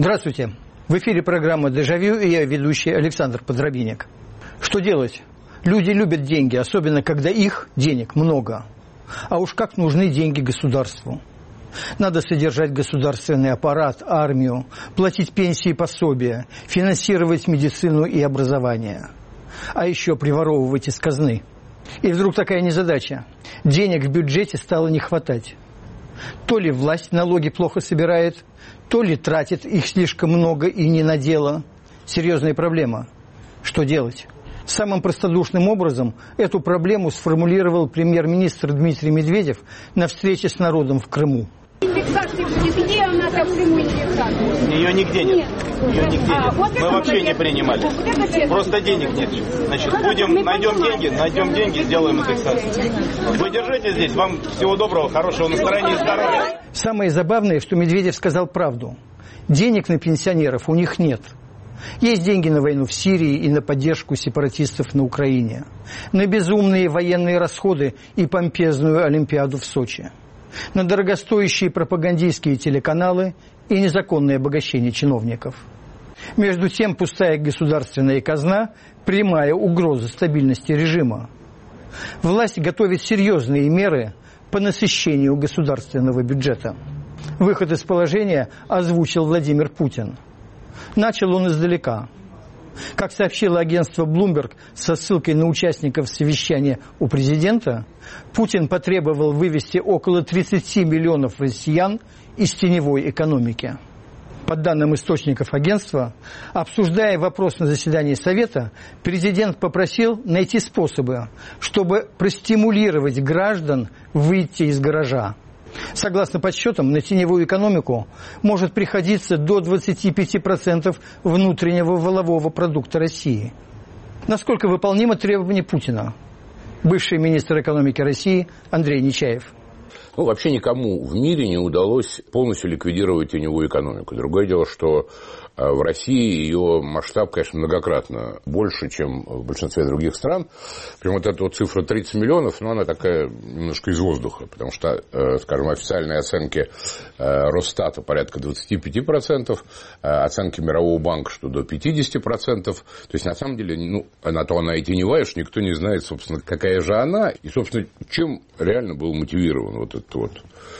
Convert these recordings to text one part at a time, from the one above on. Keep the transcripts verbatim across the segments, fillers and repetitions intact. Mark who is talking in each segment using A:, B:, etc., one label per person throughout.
A: Здравствуйте. В эфире программа «Дежавю» и я ведущий Александр Подробинник. Что делать? Люди любят деньги, особенно когда их, денег, много. А уж как нужны деньги государству. Надо содержать государственный аппарат, армию, платить пенсии и пособия, финансировать медицину и образование. А еще приворовывать из казны. И вдруг такая незадача. Денег в бюджете стало не хватать. То ли власть налоги плохо собирает, то ли тратит их слишком много и не на дело. Серьезная проблема. Что делать? Самым простодушным образом эту проблему сформулировал премьер-министр Дмитрий Медведев на встрече с народом в Крыму.
B: Индексация будет. Где у нас в Крыму индексация?
C: Ее нигде нет.
B: Нет.
C: Ее нигде
B: А,
C: нет.
B: вот
C: Мы вообще
B: вот
C: не принимали.
B: Вот
C: Просто денег нет. Значит, будем, найдем деньги, найдем деньги, сделаем индексацию. Вы держите здесь. Вам всего доброго, хорошего настроения и здоровья.
A: Самое забавное, что Медведев сказал правду. Денег на пенсионеров у них нет. Есть деньги на войну в Сирии и на поддержку сепаратистов на Украине. На безумные военные расходы и помпезную Олимпиаду в Сочи. На дорогостоящие пропагандистские телеканалы и незаконное обогащение чиновников. Между тем, пустая государственная казна – прямая угроза стабильности режима. Власть готовит серьезные меры по насыщению государственного бюджета. Выход из положения озвучил Владимир Путин. Начал он издалека. Как сообщило агентство Bloomberg со ссылкой на участников совещания у президента, Путин потребовал вывести около тридцати миллионов россиян из теневой экономики. По данным источников агентства, обсуждая вопрос на заседании Совета, президент попросил найти способы, чтобы простимулировать граждан выйти из гаража. Согласно подсчетам, на теневую экономику может приходиться до двадцати пяти процентов внутреннего валового продукта России. Насколько выполнимо требование Путина? Бывший министр экономики России Андрей Нечаев.
D: Ну, вообще никому в мире не удалось полностью ликвидировать теневую экономику. Другое дело, что в России ее масштаб, конечно, многократно больше, чем в большинстве других стран. Причем вот эта вот цифра тридцать миллионов, ну, она такая немножко из воздуха, потому что, скажем, официальные оценки Росстата порядка двадцати пяти процентов, оценки Мирового банка, что до пятидесяти процентов. То есть, на самом деле, ну, на то она и теневая, что никто не знает, собственно, какая же она. И, собственно, чем реально был мотивирован вот этот вот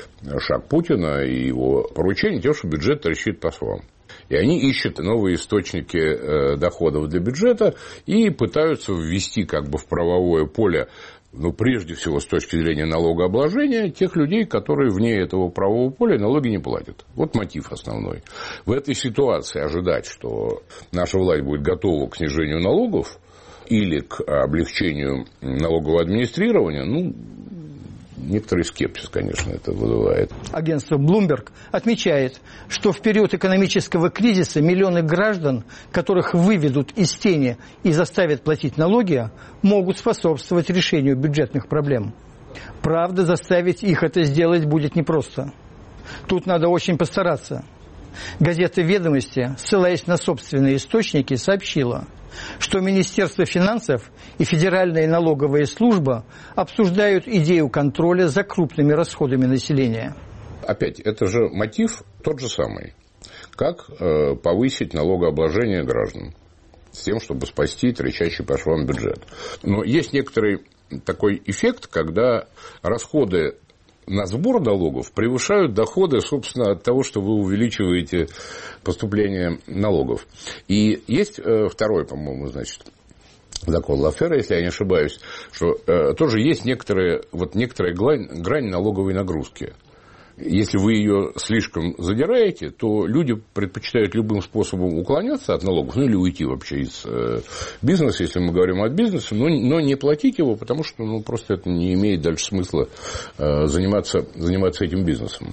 D: шаг Путина и его поручение, тем, что бюджет трещит по швам. И они ищут новые источники э, доходов для бюджета и пытаются ввести как бы в правовое поле, ну, прежде всего, с точки зрения налогообложения, тех людей, которые вне этого правового поля налоги не платят. Вот мотив основной. В этой ситуации ожидать, что наша власть будет готова к снижению налогов или к облегчению налогового администрирования, ну, некоторый скепсис, конечно, это вызывает.
A: Агентство Bloomberg отмечает, что в период экономического кризиса миллионы граждан, которых выведут из тени и заставят платить налоги, могут способствовать решению бюджетных проблем. Правда, заставить их это сделать будет непросто. Тут надо очень постараться. Газета «Ведомости», ссылаясь на собственные источники, сообщила, что Министерство финансов и Федеральная налоговая служба обсуждают идею контроля за крупными расходами населения.
D: Опять, это же мотив тот же самый. Как э, повысить налогообложение граждан с тем, чтобы спасти трещащий по швам бюджет. Но есть некоторый такой эффект, когда расходы на сбор налогов превышают доходы, собственно, от того, что вы увеличиваете поступление налогов. И есть второй, по-моему, значит, закон Лафера, если я не ошибаюсь, что э, тоже есть некоторые, вот некоторая грань, грань налоговой нагрузки. Если вы ее слишком задираете, то люди предпочитают любым способом уклоняться от налогов, ну или уйти вообще из э, бизнеса, если мы говорим о бизнесе, но, но не платить его, потому что ну, просто это не имеет дальше смысла э, заниматься, заниматься этим бизнесом.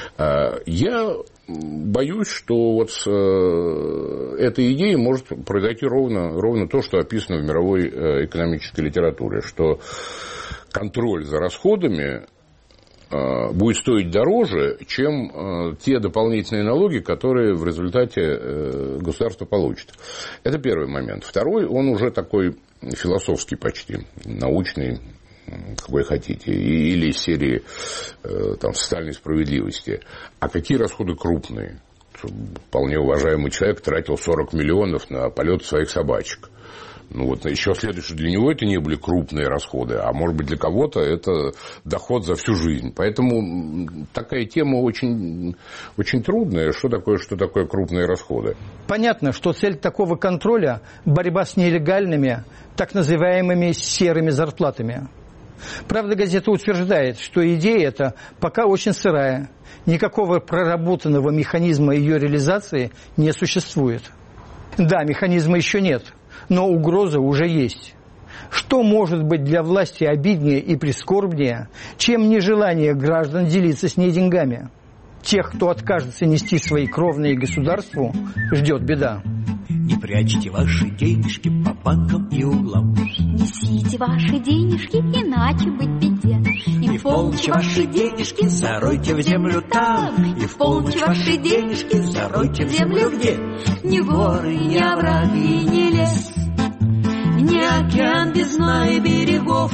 D: Э, я боюсь, что вот с э, этой идеей может произойти ровно, ровно то, что описано в мировой э, экономической литературе, что контроль за расходами будет стоить дороже, чем те дополнительные налоги, которые в результате государство получит. Это первый момент. Второй, он уже такой философский почти, научный, какой хотите, или из серии там, социальной справедливости. А какие расходы крупные? вполне уважаемый человек тратил сорок миллионов на полет своих собачек. Ну вот еще следует, что для него это не были крупные расходы, а может быть для кого-то это доход за всю жизнь. Поэтому такая тема очень, очень трудная. Что такое, что такое крупные расходы?
A: Понятно, что цель такого контроля – борьба с нелегальными, так называемыми серыми зарплатами. Правда, газета утверждает, что идея эта пока очень сырая. Никакого проработанного механизма ее реализации не существует. Да, механизма еще нет. Но угроза уже есть. Что может быть для власти обиднее и прискорбнее, чем нежелание граждан делиться с ней деньгами? Тех, кто откажется нести свои кровные государству, ждет беда.
E: Не прячьте ваши денежки по банкам и углам.
F: Несите ваши денежки, иначе быть беде.
E: И в полночь ваши денежки заройте в землю там. И в полночь ваши денежки заройте в землю где?
F: Ни горы, ни овраги, ни лес, ни океан без дна и берегов,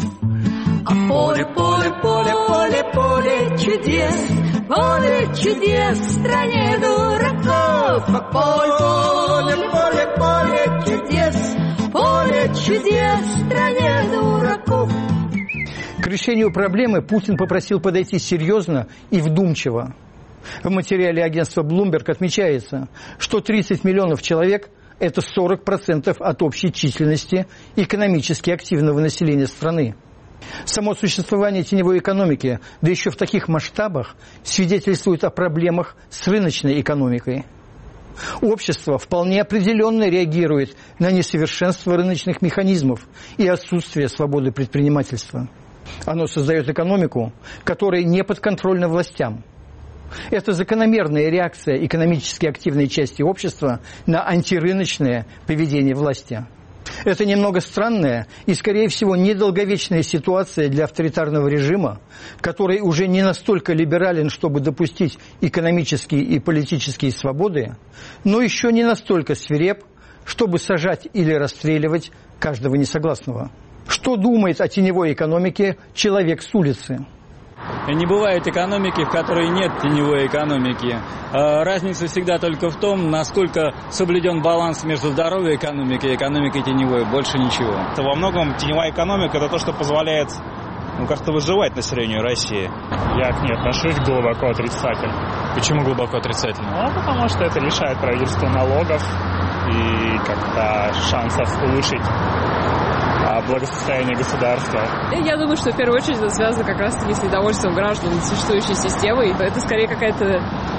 F: а поле, поле, поле, поле, поле чудес, поле чудес в стране дураков. А поле, поле, поле, поле чудес, поле чудес в стране дураков.
A: К решению проблемы Путин попросил подойти серьезно и вдумчиво. В материале агентства Bloomberg отмечается, что тридцать миллионов человек – это сорок процентов от общей численности экономически активного населения страны. Само существование теневой экономики, да еще в таких масштабах, свидетельствует о проблемах с рыночной экономикой. Общество вполне определенно реагирует на несовершенство рыночных механизмов и отсутствие свободы предпринимательства. Оно создает экономику, которая не подконтрольна властям. Это закономерная реакция экономически активной части общества на антирыночное поведение власти. Это немного странная и, скорее всего, недолговечная ситуация для авторитарного режима, который уже не настолько либерален, чтобы допустить экономические и политические свободы, но еще не настолько свиреп, чтобы сажать или расстреливать каждого несогласного. Что думает о теневой экономике человек с улицы?
G: Не бывает экономики, в которой нет теневой экономики. Разница всегда только в том, насколько соблюден баланс между здоровой экономикой и экономикой теневой. Больше ничего.
C: Во многом теневая экономика – это то, что позволяет ну, как-то выживать населению России.
H: Я к ней отношусь глубоко отрицательно.
G: Почему глубоко отрицательно?
H: Ну, потому что это лишает правительства налогов и как-то шансов улучшить благосостояние государства.
I: Я думаю, что в первую очередь это связано как раз-таки с недовольством граждан существующей системой. Это скорее какая-то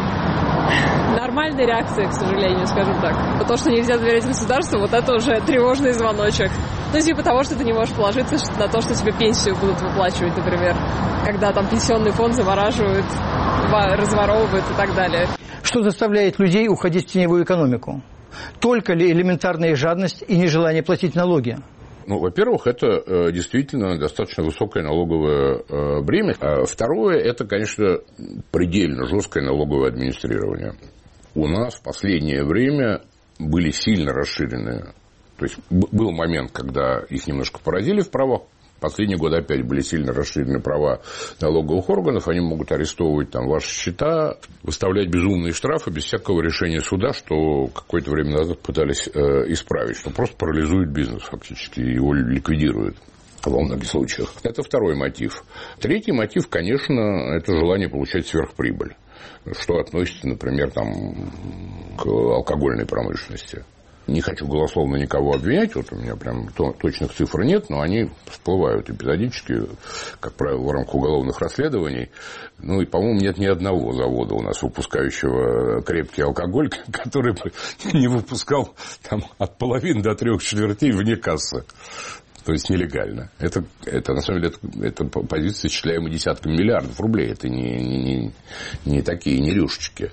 I: нормальная реакция, к сожалению, скажем так. То, что нельзя доверять государству, вот это уже тревожный звоночек. Ну, типа того, что ты не можешь положиться на то, что тебе пенсию будут выплачивать, например, когда там пенсионный фонд замораживают, разворовывают и так далее.
A: Что заставляет людей уходить в теневую экономику? Только ли элементарная жадность и нежелание платить налоги?
D: Ну, во-первых, это э, действительно достаточно высокое налоговое э, бремя. А второе, это, конечно, предельно жесткое налоговое администрирование. У нас в последнее время были сильно расширены. То есть был момент, когда их немножко поразили в правах. Последний год опять были сильно расширены права налоговых органов. Они могут арестовывать там ваши счета, выставлять безумные штрафы без всякого решения суда, что какое-то время назад пытались э, исправить, что просто парализует бизнес фактически, его ликвидирует во многих случаях. Это второй мотив. Третий мотив, конечно, это желание получать сверхприбыль, что относится, например, там, к алкогольной промышленности. Не хочу голословно никого обвинять, вот у меня прям точных цифр нет, но они всплывают эпизодически, как правило, в рамках уголовных расследований. Ну и, по-моему, нет ни одного завода у нас, выпускающего крепкий алкоголь, который бы не выпускал там, от половины до трех четвертей вне кассы. То есть нелегально. Это, это на самом деле, это, это позиция, исчисляемая десятками миллиардов рублей. Это не, не, не, не такие, не рюшечки.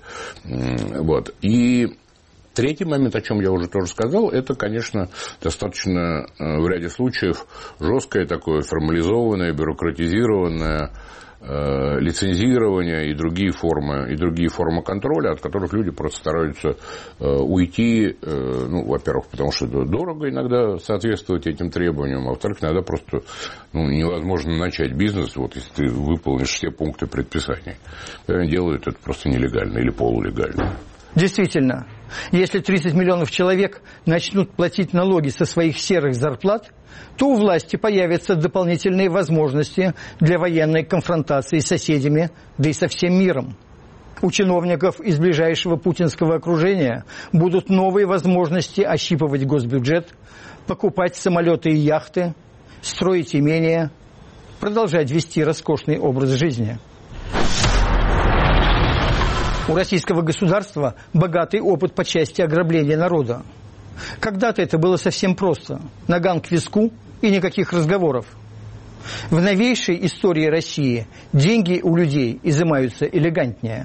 D: Вот. И третий момент, о чем я уже тоже сказал, это, конечно, достаточно в ряде случаев жесткое такое формализованное, бюрократизированное э, лицензирование и другие формы, и другие формы контроля, от которых люди просто стараются э, уйти, э, ну, во-первых, потому что дорого иногда соответствовать этим требованиям, а во-вторых, иногда просто ну, невозможно начать бизнес, вот, если ты выполнишь все пункты предписаний. Делают это просто нелегально или полулегально.
A: Действительно, если тридцать миллионов человек начнут платить налоги со своих серых зарплат, то у власти появятся дополнительные возможности для военной конфронтации с соседями, да и со всем миром. У чиновников из ближайшего путинского окружения будут новые возможности ощипывать госбюджет, покупать самолеты и яхты, строить имения, продолжать вести роскошный образ жизни. У российского государства богатый опыт по части ограбления народа. Когда-то это было совсем просто. Наган к виску и никаких разговоров. В новейшей истории России деньги у людей изымаются элегантнее.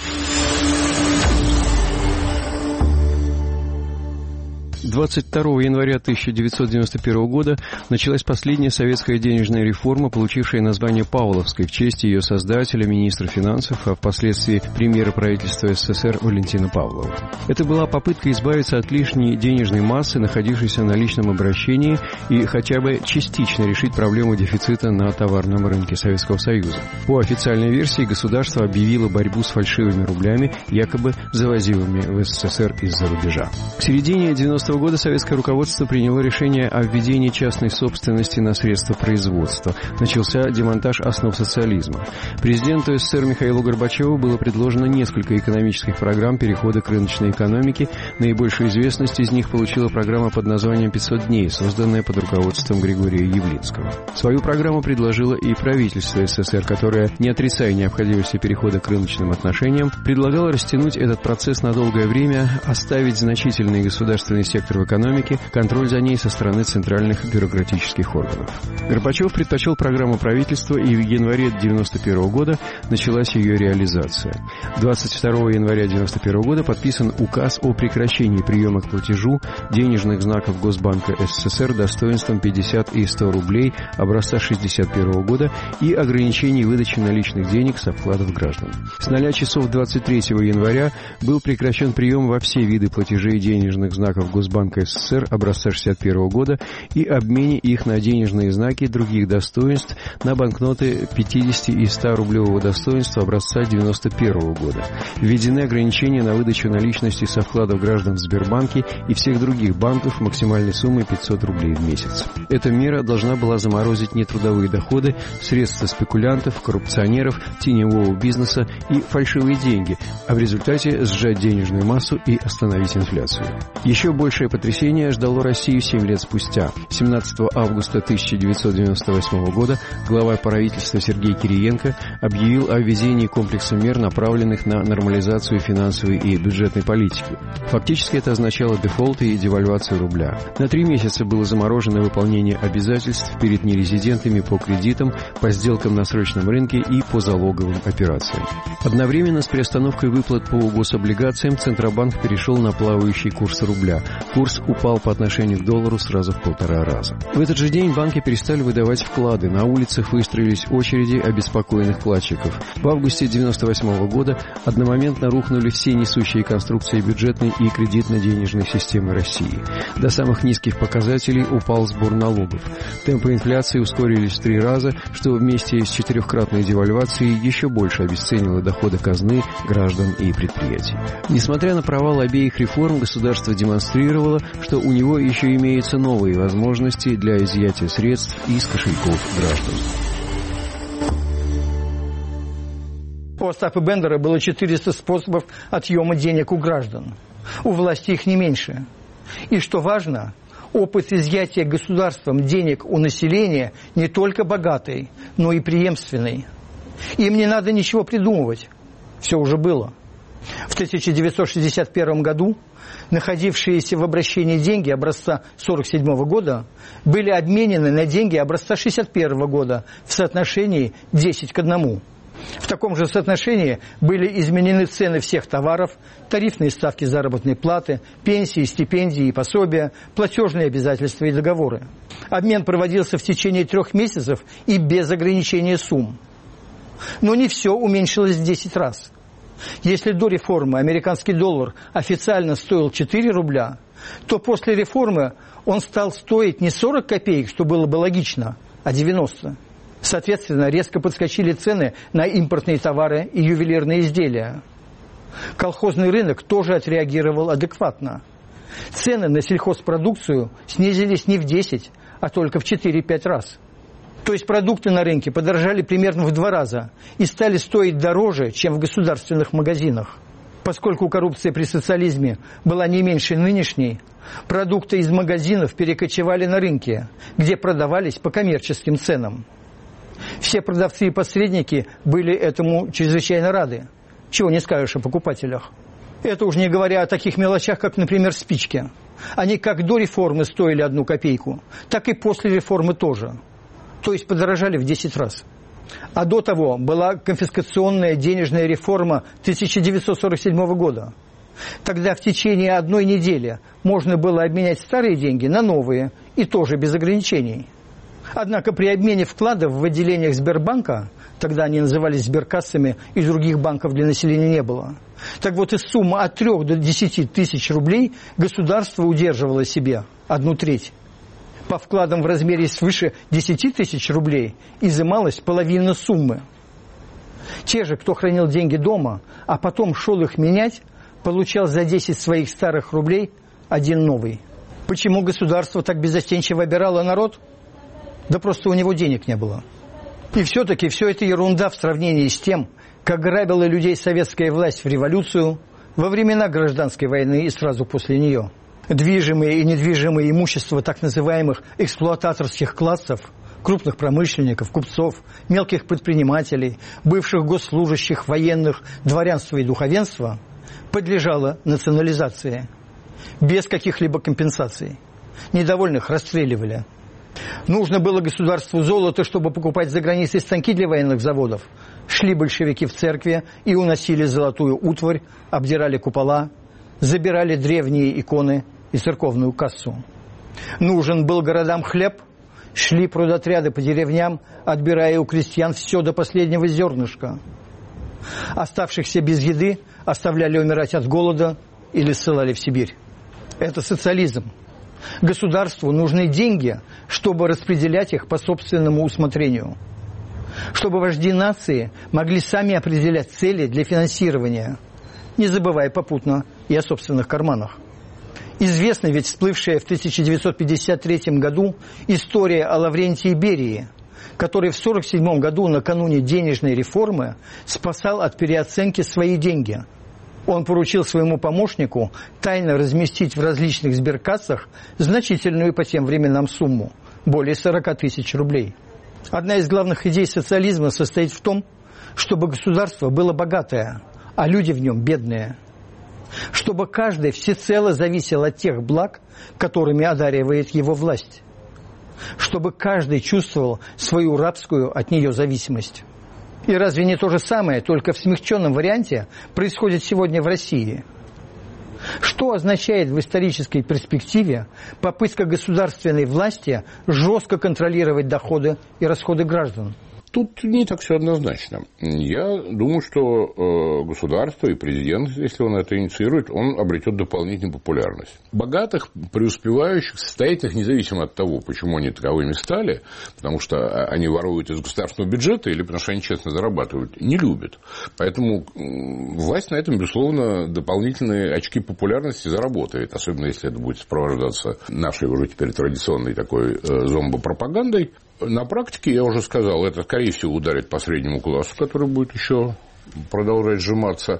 J: двадцать второго января тысяча девятьсот девяносто первого года началась последняя советская денежная реформа, получившая название Павловской в честь ее создателя, министра финансов, а впоследствии премьера правительства СССР Валентина Павлова. Это была попытка избавиться от лишней денежной массы, находившейся на личном обращении, и хотя бы частично решить проблему дефицита на товарном рынке Советского Союза. По официальной версии, государство объявило борьбу с фальшивыми рублями, якобы завозимыми в СССР из-за рубежа. К середине девяностого года советское руководство приняло решение о введении частной собственности на средства производства. Начался демонтаж основ социализма. Президенту СССР Михаилу Горбачеву было предложено несколько экономических программ перехода к рыночной экономике. Наибольшую известность из них получила программа под названием «пятьсот дней», созданная под руководством Григория Явлинского. Свою программу предложило и правительство СССР, которое, не отрицая необходимости перехода к рыночным отношениям, предлагало растянуть этот процесс на долгое время, оставить значительный государственный сектор в экономике, контроль за ней со стороны центральных бюрократических органов. Горбачев предпочел программу правительства, и в январе девяносто первого года началась ее реализация. двадцать второго января девяносто первого года подписан указ о прекращении приема к платежу денежных знаков Госбанка СССР достоинством пятьдесят и сто рублей образца шестьдесят первого года и ограничении выдачи наличных денег со вкладов граждан. С нуля часов двадцать третьего января был прекращен прием во все виды платежей денежных знаков Госбанка СССР образца шестьдесят первого года и обмене их на денежные знаки других достоинств на банкноты пятьдесят и сто рублевого достоинства образца девяносто первого года. Введены ограничения на выдачу наличности со вкладов граждан в Сбербанке и всех других банков максимальной суммой пятьсот рублей в месяц. Эта мера должна была заморозить нетрудовые доходы, средства спекулянтов, коррупционеров, теневого бизнеса и фальшивые деньги, а в результате сжать денежную массу и остановить инфляцию. Еще большее потрясение ждало Россию семь лет спустя. семнадцатого августа тысяча девятьсот девяносто восьмого года глава правительства Сергей Кириенко объявил о введении комплекса мер, направленных на нормализацию финансовой и бюджетной политики. Фактически это означало дефолт и девальвацию рубля. На три месяца было заморожено выполнение обязательств перед нерезидентами по кредитам, по сделкам на срочном рынке и по залоговым операциям. Одновременно с приостановкой выплат по гособлигациям Центробанк перешел на плавающий курс рубля. Курс упал по отношению к доллару сразу в полтора раза. В этот же день банки перестали выдавать вклады. На улицах выстроились очереди обеспокоенных вкладчиков. В августе девяносто восьмого года одномоментно рухнули все несущие конструкции бюджетной и кредитно-денежной системы России. До самых низких показателей упал сбор налогов. Темпы инфляции ускорились в три раза, что вместе с четырехкратной девальвацией еще больше обесценило доходы казны, граждан и предприятий. Несмотря на провал обеих реформ, государство демонстрировало, что у него еще имеются новые возможности для изъятия средств из кошельков граждан.
A: У Остапа Бендера было четыреста способов отъема денег у граждан. У власти их не меньше. И что важно, опыт изъятия государством денег у населения не только богатый, но и преемственный. Им не надо ничего придумывать. Все уже было. В тысяча девятьсот шестьдесят первом году находившиеся в обращении деньги образца сорок седьмого года были обменены на деньги образца шестьдесят первого года в соотношении десять к одному. В таком же соотношении были изменены цены всех товаров, тарифные ставки заработной платы, пенсии, стипендии и пособия, платежные обязательства и договоры. Обмен проводился в течение трех месяцев и без ограничения сумм. Но не все уменьшилось в десять раз. Если до реформы американский доллар официально стоил четыре рубля, то после реформы он стал стоить не сорок копеек, что было бы логично, а девяносто. Соответственно, резко подскочили цены на импортные товары и ювелирные изделия. Колхозный рынок тоже отреагировал адекватно. Цены на сельхозпродукцию снизились не в десять, а только в четыре-пять раз. То есть продукты на рынке подорожали примерно в два раза и стали стоить дороже, чем в государственных магазинах. Поскольку коррупция при социализме была не меньше нынешней, продукты из магазинов перекочевали на рынки, где продавались по коммерческим ценам. Все продавцы и посредники были этому чрезвычайно рады. Чего не скажешь о покупателях. Это уж не говоря о таких мелочах, как, например, спички. Они как до реформы стоили одну копейку, так и после реформы тоже. То есть подорожали в десять раз. А до того была конфискационная денежная реформа тысяча девятьсот сорок седьмого года. Тогда в течение одной недели можно было обменять старые деньги на новые, и тоже без ограничений. Однако при обмене вкладов в отделениях Сбербанка, тогда они назывались сберкассами, и других банков для населения не было, так вот из суммы от трех до десяти тысяч рублей государство удерживало себе одну треть. По вкладам в размере свыше десяти тысяч рублей изымалась половина суммы. Те же, кто хранил деньги дома, а потом шел их менять, получал за десять своих старых рублей один новый. Почему государство так беззастенчиво обирало народ? Да просто у него денег не было. И все-таки все это ерунда в сравнении с тем, как грабила людей советская власть в революцию, во времена гражданской войны и сразу после нее. Движимое и недвижимое имущество так называемых эксплуататорских классов, крупных промышленников, купцов, мелких предпринимателей, бывших госслужащих, военных, дворянства и духовенства подлежало национализации, без каких-либо компенсаций. Недовольных расстреливали. Нужно было государству золото, чтобы покупать за границей станки для военных заводов. Шли большевики в церкви и уносили золотую утварь, обдирали купола, забирали древние иконы и церковную кассу. Нужен был городам хлеб, шли продотряды по деревням, отбирая у крестьян все до последнего зернышка. Оставшихся без еды оставляли умирать от голода или ссылали в Сибирь. Это социализм. Государству нужны деньги, чтобы распределять их по собственному усмотрению. Чтобы вожди нации могли сами определять цели для финансирования, не забывая попутно и о собственных карманах. Известна ведь всплывшая в тысяча девятьсот пятьдесят третьем году история о Лаврентии Берии, который в сорок седьмом году накануне денежной реформы спасал от переоценки свои деньги. Он поручил своему помощнику тайно разместить в различных сберкассах значительную по тем временам сумму – более сорока тысяч рублей. Одна из главных идей социализма состоит в том, чтобы государство было богатое, а люди в нем бедные. Чтобы каждый всецело зависел от тех благ, которыми одаривает его власть. Чтобы каждый чувствовал свою рабскую от нее зависимость. И разве не то же самое, только в смягченном варианте, происходит сегодня в России? Что означает в исторической перспективе попытка государственной власти жестко контролировать доходы и расходы граждан?
D: Тут не так все однозначно. Я думаю, что э, государство и президент, если он это инициирует, он обретет дополнительную популярность. Богатых, преуспевающих, состоятельных, независимо от того, почему они таковыми стали, потому что они воруют из государственного бюджета или потому что они честно зарабатывают, не любят. Поэтому власть на этом, безусловно, дополнительные очки популярности заработает, особенно если это будет сопровождаться нашей уже теперь традиционной такой э, зомбопропагандой. На практике, я уже сказал, это, скорее всего, ударит по среднему классу, который будет еще продолжать сжиматься.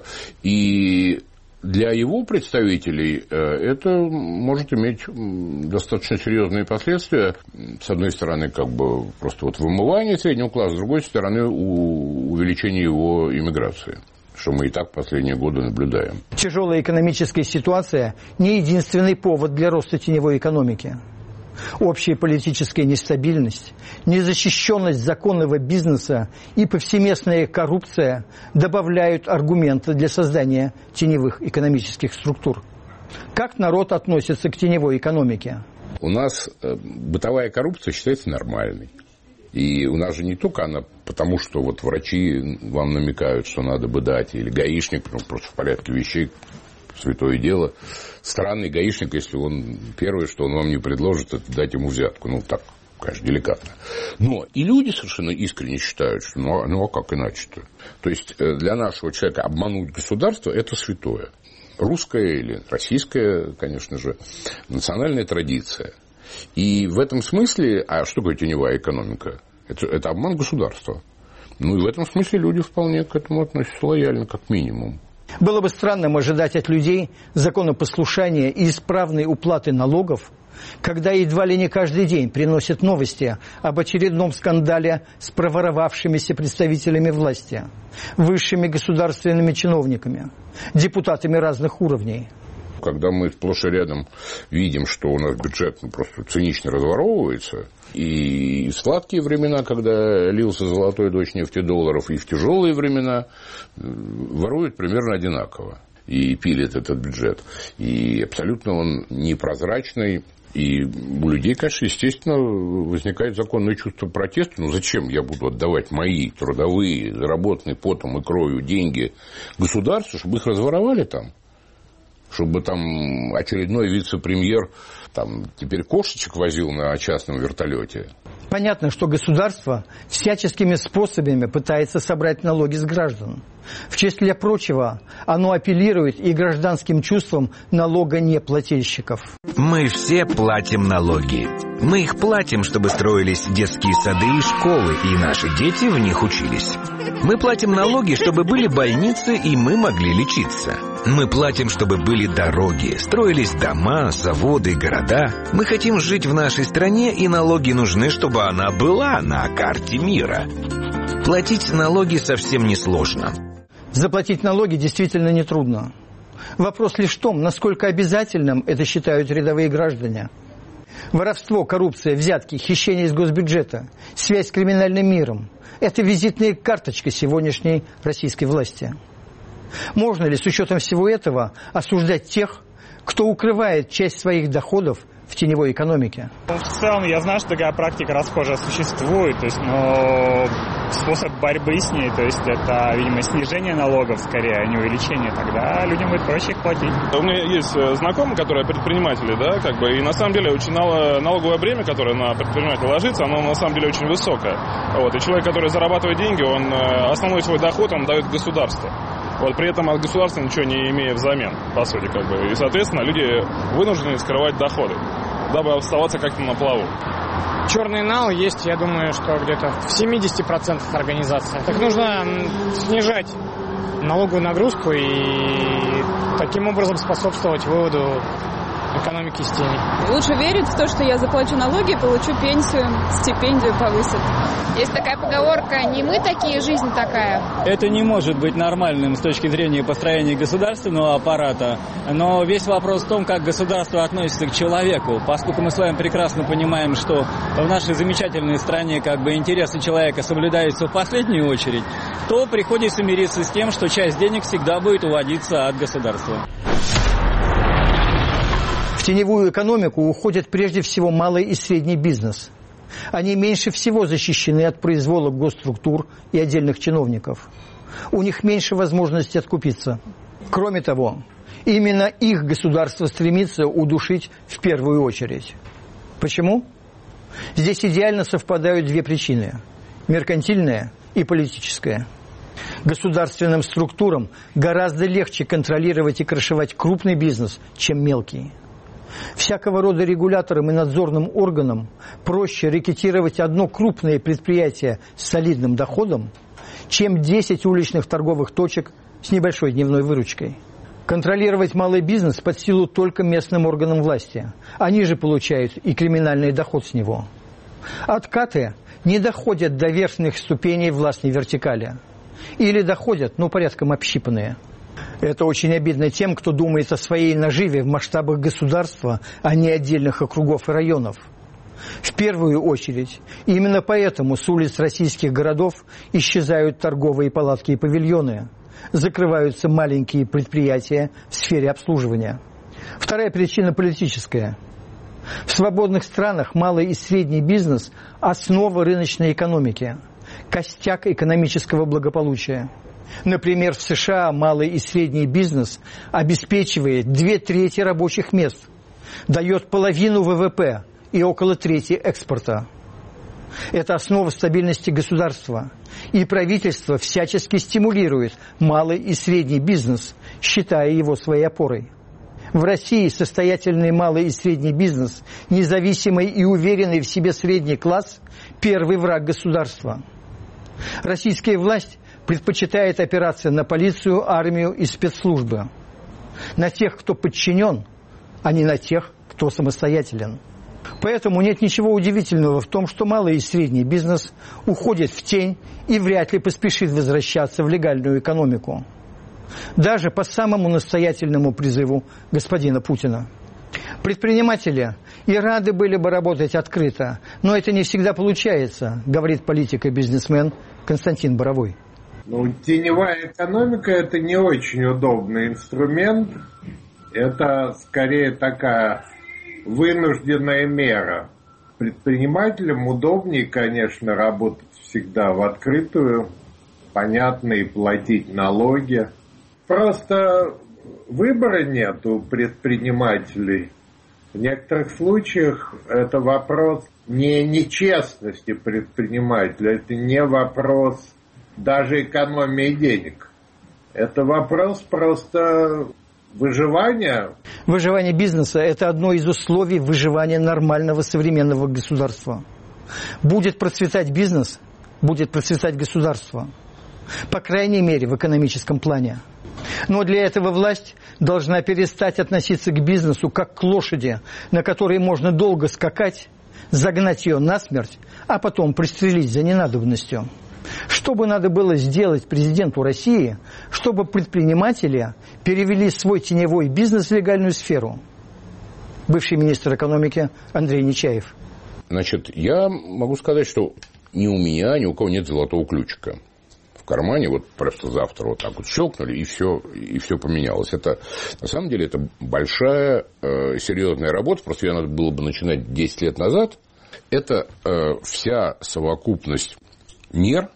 D: И для его представителей это может иметь достаточно серьезные последствия. С одной стороны, как бы просто вот вымывание среднего класса, с другой стороны, увеличение его иммиграции, что мы и так последние годы наблюдаем.
A: Тяжелая экономическая ситуация не единственный повод для роста теневой экономики. Общая политическая нестабильность, незащищенность законного бизнеса и повсеместная коррупция добавляют аргументы для создания теневых экономических структур. Как народ относится к теневой экономике?
D: У нас бытовая коррупция считается нормальной. И у нас же не только она, потому что вот врачи вам намекают, что надо бы дать, или гаишник, ну, просто в порядке вещей, святое дело. Странный гаишник, если он первое, что он вам не предложит, это дать ему взятку. Ну, так, конечно, деликатно. Но и люди совершенно искренне считают, что ну, ну а как иначе-то? То есть для нашего человека обмануть государство – это святое. Русская или российская, конечно же, национальная традиция. И в этом смысле, а что такое теневая экономика? Это, это обман государства. Ну и в этом смысле люди вполне к этому относятся лояльно, как минимум.
A: Было бы странным ожидать от людей законопослушания и исправной уплаты налогов, когда едва ли не каждый день приносят новости об очередном скандале с проворовавшимися представителями власти, высшими государственными чиновниками, депутатами разных уровней.
D: Когда мы сплошь и рядом видим, что у нас бюджет ну, просто цинично разворовывается, и в сладкие времена, когда лился золотой дождь нефтедолларов, и в тяжелые времена воруют примерно одинаково и пилит этот бюджет. И абсолютно он непрозрачный. И у людей, конечно, естественно, возникает законное чувство протеста. Ну, зачем я буду отдавать мои трудовые, заработанные потом и кровью деньги государству, чтобы их разворовали там? Чтобы там очередной вице-премьер там, теперь кошечек возил на частном вертолете.
A: Понятно, что государство всяческими способами пытается собрать налоги с граждан. В числе прочего, оно апеллирует и гражданским чувствам налогонеплательщиков.
K: Мы все платим налоги. Мы их платим, чтобы строились детские сады и школы, и наши дети в них учились. Мы платим налоги, чтобы были больницы, и мы могли лечиться. Мы платим, чтобы были дороги, строились дома, заводы, города. Мы хотим жить в нашей стране, и налоги нужны, чтобы она была на карте мира. Платить налоги совсем несложно.
A: Заплатить налоги действительно нетрудно. Вопрос лишь в том, насколько обязательным это считают рядовые граждане. Воровство, коррупция, взятки, хищение из госбюджета, связь с криминальным миром – это визитная карточка сегодняшней российской власти. Можно ли с учетом всего этого осуждать тех, кто укрывает часть своих доходов в теневой экономике?
H: В целом, я знаю, что такая практика расхожая существует, то есть, но способ борьбы с ней, то есть это, видимо, снижение налогов скорее, а не увеличение, тогда людям будет проще их платить.
L: У меня есть знакомые, которые предприниматели, да, как бы, и на самом деле очень налоговое бремя, которое на предпринимателя ложится, оно на самом деле очень высокое. Вот, и человек, который зарабатывает деньги, он основной свой доход он дает государству. Вот, при этом от государства ничего не имея взамен, по сути, как бы. И, соответственно, люди вынуждены скрывать доходы, дабы оставаться как-то на плаву.
M: Черный нал есть, я думаю, что где-то в семьдесят процентов организаций. Так нужно снижать налоговую нагрузку и таким образом способствовать выводу экономики из тени.
N: Лучше верить в то, что я заплачу налоги, получу пенсию, стипендию повысят.
B: Есть такая поговорка: не мы такие, жизнь такая.
G: Это не может быть нормальным с точки зрения построения государственного аппарата, но весь вопрос в том, как государство относится к человеку. Поскольку мы с вами прекрасно понимаем, что в нашей замечательной стране как бы интересы человека соблюдаются в последнюю очередь, то приходится мириться с тем, что часть денег всегда будет уводиться от государства.
A: В теневую экономику уходит прежде всего малый и средний бизнес. Они меньше всего защищены от произвола госструктур и отдельных чиновников. У них меньше возможности откупиться. Кроме того, именно их государство стремится удушить в первую очередь. Почему? Здесь идеально совпадают две причины – меркантильная и политическая. Государственным структурам гораздо легче контролировать и крышевать крупный бизнес, чем мелкий. Всякого рода регуляторам и надзорным органам проще рекетировать одно крупное предприятие с солидным доходом, чем десять уличных торговых точек с небольшой дневной выручкой. Контролировать малый бизнес под силу только местным органам власти. Они же получают и криминальный доход с него. Откаты не доходят до верхних ступеней властной вертикали. Или доходят, но порядком общипанные. Это очень обидно тем, кто думает о своей наживе в масштабах государства, а не отдельных округов и районов. В первую очередь, именно поэтому с улиц российских городов исчезают торговые палатки и павильоны, закрываются маленькие предприятия в сфере обслуживания. Вторая причина политическая. В свободных странах малый и средний бизнес – основа рыночной экономики, костяк экономического благополучия. Например, в США малый и средний бизнес обеспечивает две трети рабочих мест, дает половину вэ вэ пэ и около трети экспорта. Это основа стабильности государства. И правительство всячески стимулирует малый и средний бизнес, считая его своей опорой. В России состоятельный малый и средний бизнес, независимый и уверенный в себе средний класс – первый враг государства. Российская власть предпочитает опираться на полицию, армию и спецслужбы. На тех, кто подчинен, а не на тех, кто самостоятелен. Поэтому нет ничего удивительного в том, что малый и средний бизнес уходит в тень и вряд ли поспешит возвращаться в легальную экономику. Даже по самому настоятельному призыву господина Путина. Предприниматели и рады были бы работать открыто, но это не всегда получается, говорит политик и бизнесмен Константин Боровой.
O: Ну, теневая экономика – это не очень удобный инструмент. Это скорее такая вынужденная мера. Предпринимателям удобнее, конечно, работать всегда в открытую, понятно, и платить налоги. Просто выбора нет у предпринимателей. В некоторых случаях это вопрос не нечестности предпринимателя, это не вопрос даже экономии денег. Это вопрос просто выживания.
A: Выживание бизнеса – это одно из условий выживания нормального современного государства. Будет процветать бизнес, будет процветать государство. По крайней мере, в экономическом плане. Но для этого власть должна перестать относиться к бизнесу как к лошади, на которой можно долго скакать, загнать ее насмерть, а потом пристрелить за ненадобностью. Что бы надо было сделать президенту России, чтобы предприниматели перевели свой теневой бизнес в легальную сферу? Бывший министр экономики Андрей Нечаев.
D: Значит, я могу сказать, что ни у меня, ни у кого нет золотого ключика в кармане. Вот просто завтра вот так вот щелкнули, и все, и все поменялось. Это, на самом деле, это большая, э, серьезная работа. Просто ее надо было бы начинать десять лет назад. Это э, вся совокупность мер,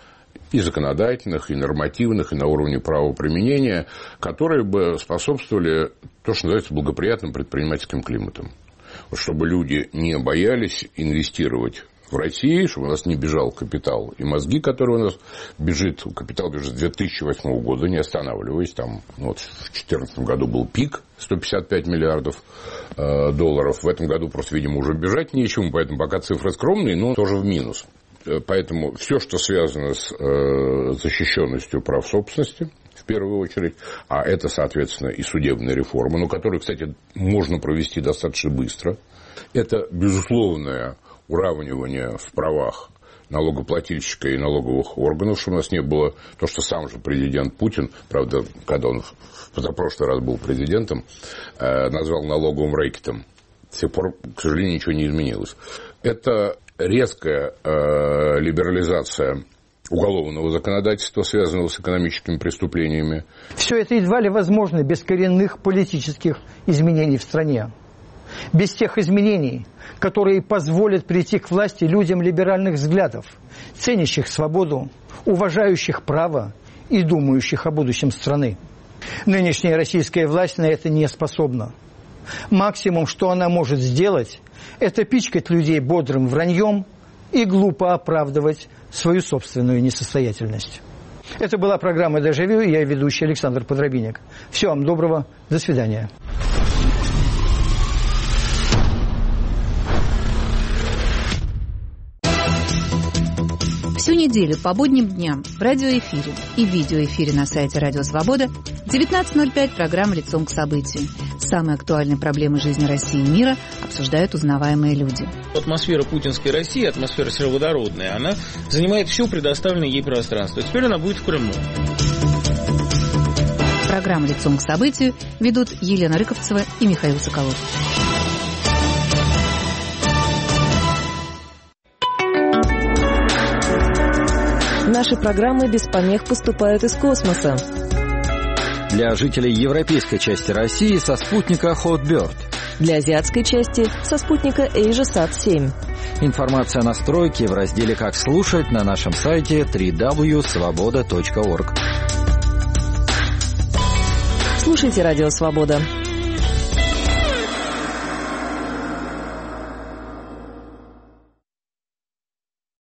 D: и законодательных, и нормативных, и на уровне правоприменения, которые бы способствовали то, что называется благоприятным предпринимательским климатом. Вот чтобы люди не боялись инвестировать в России, чтобы у нас не бежал капитал и мозги, которые у нас бежит. Капитал бежит с две тысячи восьмого года, не останавливаясь. Там, ну, вот в две тысячи четырнадцатом году был пик сто пятьдесят пять миллиардов э, долларов. В этом году просто, видимо, уже бежать нечему, поэтому пока цифры скромные, но тоже в минус. Поэтому все, что связано с э, защищенностью прав собственности, в первую очередь, а это, соответственно, и судебная реформа, но которую, кстати, можно провести достаточно быстро, это безусловное уравнивание в правах налогоплательщика и налоговых органов, чтобы у нас не было то, что сам же президент Путин, правда, когда он в позапрошлый раз был президентом, э, назвал налоговым рэкетом. С тех пор, к сожалению, ничего не изменилось. Это резкая э, либерализация уголовного законодательства, связанного с экономическими преступлениями.
A: Все это едва ли возможно без коренных политических изменений в стране. Без тех изменений, которые позволят прийти к власти людям либеральных взглядов, ценящих свободу, уважающих право и думающих о будущем страны. Нынешняя российская власть на это не способна. Максимум, что она может сделать, это пичкать людей бодрым враньем и глупо оправдывать свою собственную несостоятельность. Это была программа «Дежавю», и я ведущий Александр Подробинник. Всего вам доброго, до свидания.
P: Всю неделю по будним дням в радиоэфире и видеоэфире на сайте Радио Свобода в девятнадцать ноль пять программа «Лицом к событию». Самые актуальные проблемы жизни России и мира обсуждают узнаваемые люди.
Q: Атмосфера путинской России, атмосфера сероводородная, она занимает все предоставленное ей пространство. Теперь она будет в Крыму.
P: Программу «Лицом к событию» ведут Елена Рыковцева и Михаил Соколов.
R: Наши программы без помех поступают из космоса.
S: Для жителей европейской части России со спутника Hotbird.
R: Для азиатской части со спутника AsiaSat семь.
S: Информация о настройке в разделе «Как слушать» на нашем сайте дабл ю дабл ю дабл ю точка свобода точка орг.
R: Слушайте «Радио Свобода».